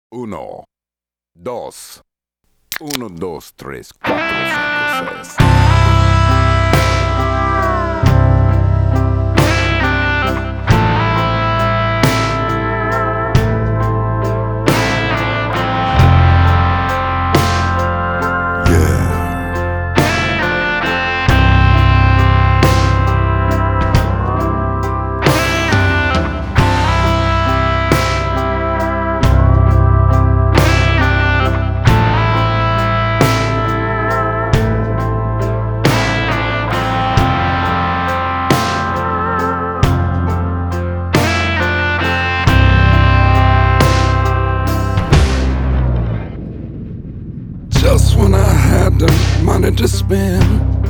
Uno, dos, uno, dos, tres, cuatro, cinco, seis. Just when I had the money to spend,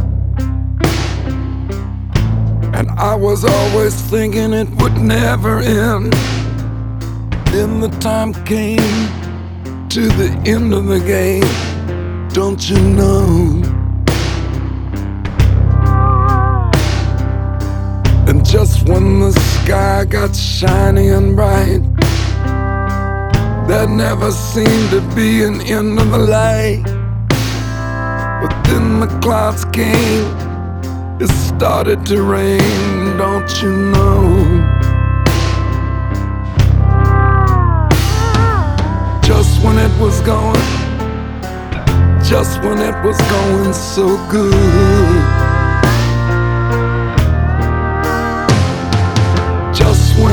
and I was always thinking it would never end. Then the time came to the end of the game, don't you know? And just when the sky got shiny and bright, there never seemed to be an end of the light. But then the clouds came, it started to rain, don't you know? Just when it was going, just when it was going so good, just when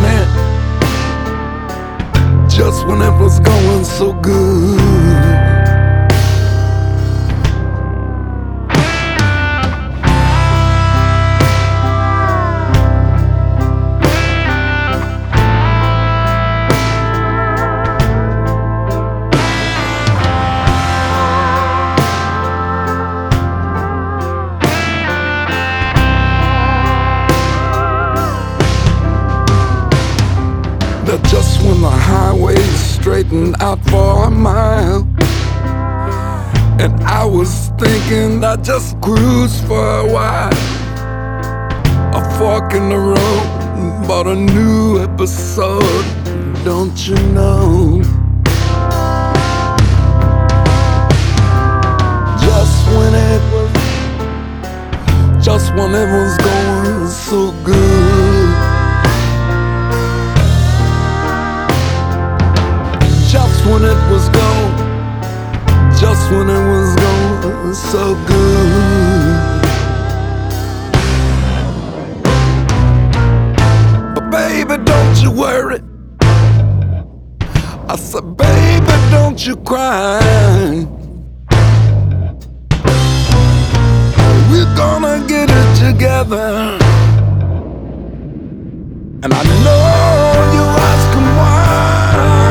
it was going so good. That just when the highway straightened out for a mile, and I was thinking I'd just cruise for a while. A fork in the road brought a new episode, don't you know? Just when it was going so good, just when it was going, just when it was going so good. But baby, don't you worry, I said, baby, don't you cry. We're gonna get it together, and I know you're asking why.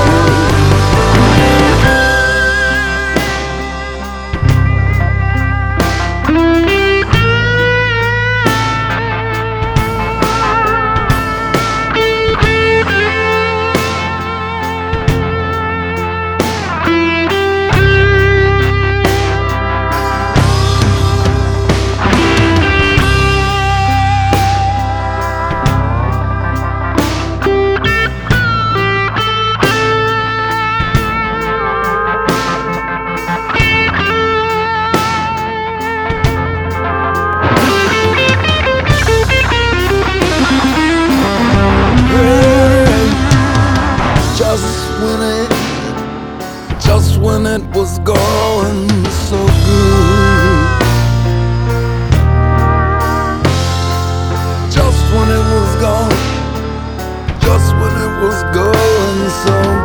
Just when it was going so good, just when it was going, just when it was going so good.